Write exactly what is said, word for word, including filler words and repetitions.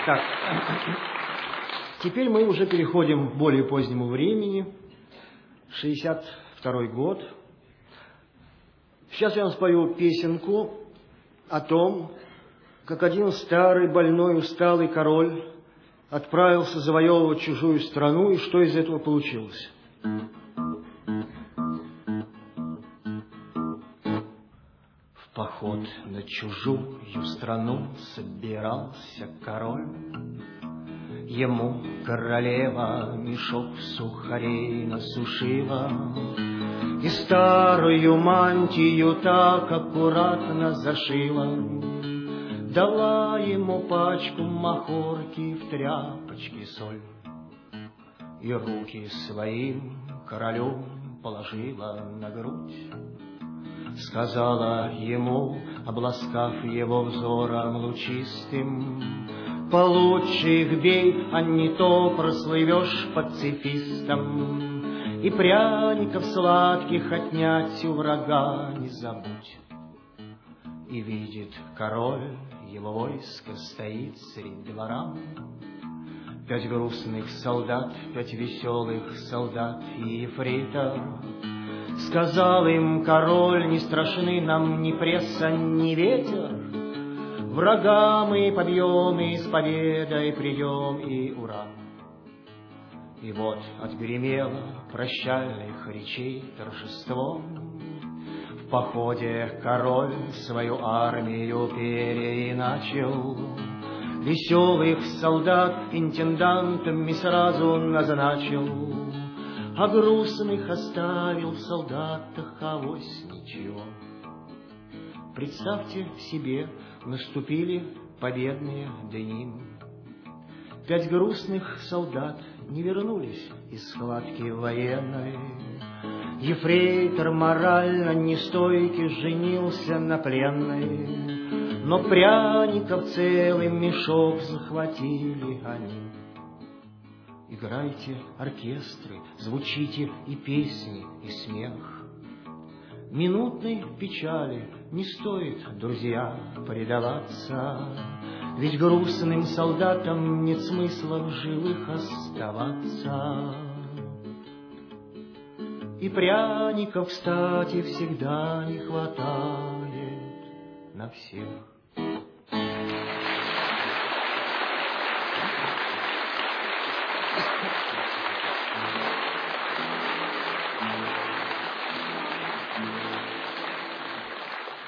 Так, теперь мы уже переходим к более позднему времени, шестьдесят второй год. Сейчас я вам спою песенку о том, как один старый, больной, усталый король отправился завоевывать чужую страну, и что из этого получилось. В поход на чужую страну собирался король. Ему королева мешок сухарей насушила и старую мантию так аккуратно зашила. Дала ему пачку махорки, в тряпочке соль, и руки своим королю положила на грудь. Сказала ему, обласкав его взором лучистым: получше их бей, а не то прослывешь пацифистом, и пряников сладких отнять у врага не забудь. И видит король, его войско стоит средь двора, пять грустных солдат, пять веселых солдат и ефрейтор. Сказал им король: не страшны нам ни пресса, ни ветер, врага мы побьем и с победой придем, и ура. И вот отгремело прощальных речей торжество. В походе король свою армию переиначил, веселых солдат интендантами сразу назначил, а грустных оставил в солдатах авось ничего. Представьте себе, наступили победные дни. Пять грустных солдат не вернулись из схватки военной. Ефрейтор морально нестойкий женился на пленной, но пряников целый мешок захватили они. Играйте оркестры, звучите и песни, и смех. Минутной печали не стоит, друзья, предаваться, ведь грустным солдатам нет смысла в живых оставаться. И пряников, кстати, всегда не хватает на всех.